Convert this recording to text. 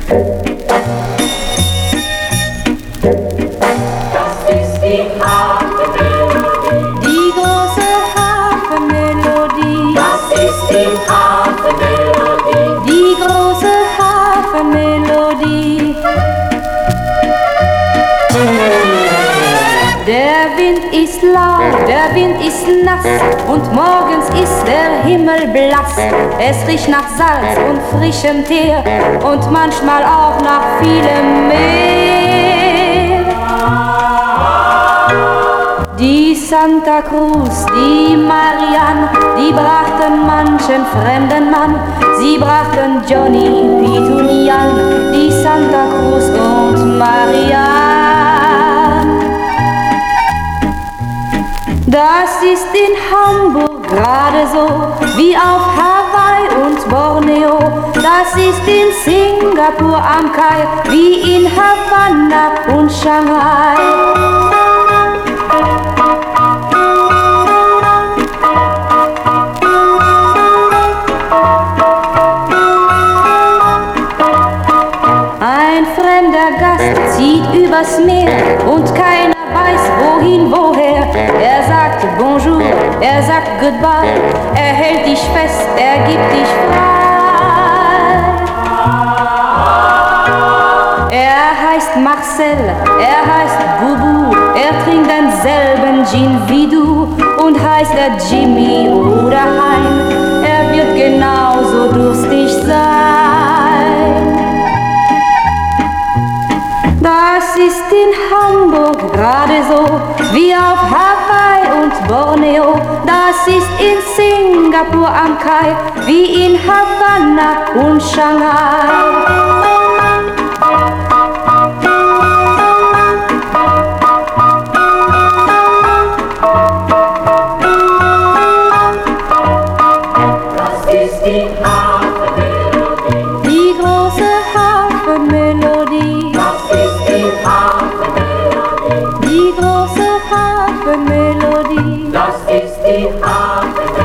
Das ist die Hafenmelodie. Die große Hafenmelodie. Das ist die Hafenmelodie. Die große Hafenmelodie. Der Wind ist laut, der Wind ist nass und morgens ist der Himmel blass. Es riecht nach Salz und frischem Teer und manchmal auch nach vielem Meer. Die Santa Cruz, die Marianne, die brachten manchen fremden Mann. Sie brachten Johnny, Pete und Jan, die Santa Cruz und Marianne. Das ist in Hamburg gerade so, wie auf Hawaii und Borneo. Das ist in Singapur am Kai, wie in Havanna und Shanghai. Ein fremder Gast zieht übers Meer und keiner weiß wohin, woher. Er sagt Bonjour, er sagt Goodbye, er hält dich fest, er gibt dich frei. Er heißt Marcel, er heißt Bubu, er trinkt denselben Gin wie du und heißt er Jimmy oder Hein, er wird genauso durstig sein. Das ist in Hamburg gerade so, wie auf Hawaii und Borneo. Das ist in Singapur am Kai, wie in Havanna und Shanghai. Das ist die Hafenmelodie. Die große Hafenmelodie. Das ist die Hafenmelodie. Die große Hafenmelodie. Das ist die Hafenmelodie.